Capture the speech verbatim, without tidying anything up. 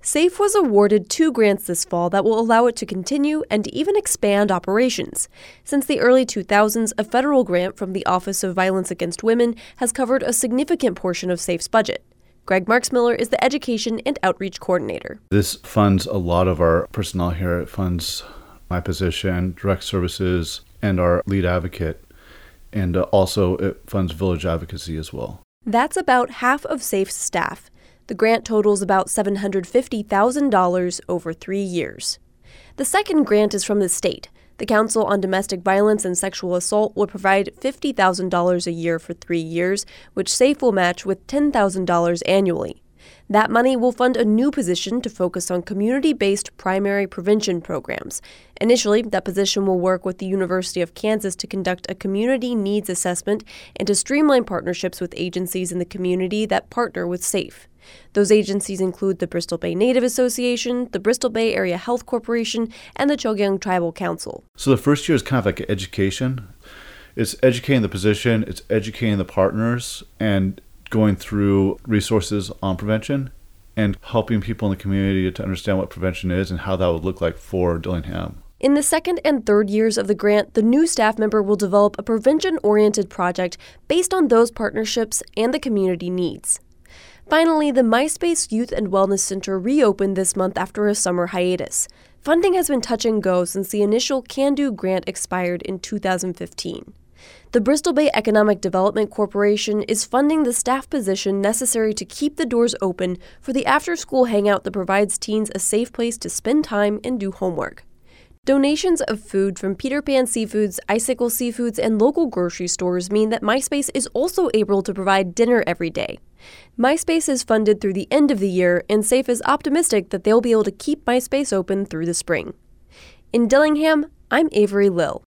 SAFE was awarded two grants this fall that will allow it to continue and even expand operations. Since the early two thousands, a federal grant from the Office of Violence Against Women has covered a significant portion of SAFE's budget. Greg Marksmiller is the Education and Outreach Coordinator. This funds a lot of our personnel here. It funds my position, direct services, and our lead advocate. And uh, also it funds village advocacy as well. That's about half of SAFE's staff. The grant totals about seven hundred fifty thousand dollars over three years. The second grant is from the state. The Council on Domestic Violence and Sexual Assault will provide fifty thousand dollars a year for three years, which SAFE will match with ten thousand dollars annually. That money will fund a new position to focus on community-based primary prevention programs. Initially, that position will work with the University of Kansas to conduct a community needs assessment and to streamline partnerships with agencies in the community that partner with SAFE. Those agencies include the Bristol Bay Native Association, the Bristol Bay Area Health Corporation, and the Chogyam Tribal Council. So the first year is kind of like education. It's educating the position, it's educating the partners, and going through resources on prevention and helping people in the community to understand what prevention is and how that would look like for Dillingham. In the second and third years of the grant, the new staff member will develop a prevention-oriented project based on those partnerships and the community needs. Finally, the MySpace Youth and Wellness Center reopened this month after a summer hiatus. Funding has been touch and go since the initial Can Do grant expired in two thousand fifteen. The Bristol Bay Economic Development Corporation is funding the staff position necessary to keep the doors open for the after-school hangout that provides teens a safe place to spend time and do homework. Donations of food from Peter Pan Seafoods, Icicle Seafoods, and local grocery stores mean that MySpace is also able to provide dinner every day. MySpace is funded through the end of the year, and SAFE is optimistic that they'll be able to keep MySpace open through the spring. In Dillingham, I'm Avery Lill.